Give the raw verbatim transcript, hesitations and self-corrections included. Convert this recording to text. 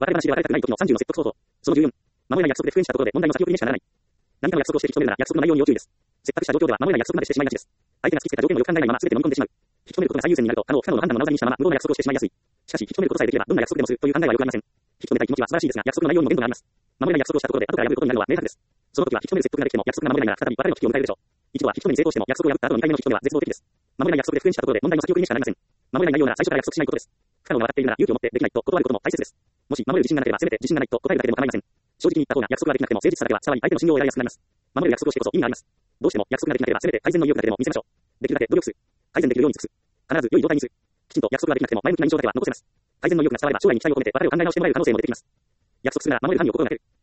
別れ話で別れたくない時のさんじゅうの説得方法。そのじゅうよん。守れない約束で復縁したところで問題の先送りにしかならない。何かの約束をして引き止めるなら約束の内容に要注意です。切迫した状況では守れない約束までしてしまいがちです。相手が突きつけた条件をよく考えないまま全て飲み込んでしまう。引き止めることが最優先になると可能不可能の判断をなおざりにしたまま無謀な約束をしてしまいやすい。しかし引き止めることさえできればどんな約束でもするという考えはよくありません。引き止めたい気持ちは素晴らしいですが約束の内容にも限度があります。守れない約束をしたところで後から破ることになるのは明白です。その時は引き止める説得ができても約束が守れないなら再び別れの危機を迎えるでしょう。一度は引き止めに成功しても約束を破った後のにかいめの引き止めは絶望的です。守れない約束で復縁したところで問題の先送りにしかなりません。守れない内容なら最初から約束しないことです。不可能が笑っているなら勇気を持ってできないと断ることも大切です。もし守れる自信がなければせめて自信がないと答えるだけでも構いません。正直に言った方が約束ができなくても誠実さだけは伝わり相手の信用を得られやすくなります。守れる約束をしてこそ意味があります。どうしても約束ができなければせめて改善の意欲だけでも見せましょう。できるだけ努力する。改善できるように尽くす。必ず良い状態にする。きちんと約束ができなくても前向きな印象だけは残せます。改善の意欲が伝われば将来に期待を込めて別れを考え直してもらえる可能性も出てきます。約束するなら守れる範囲を心がける。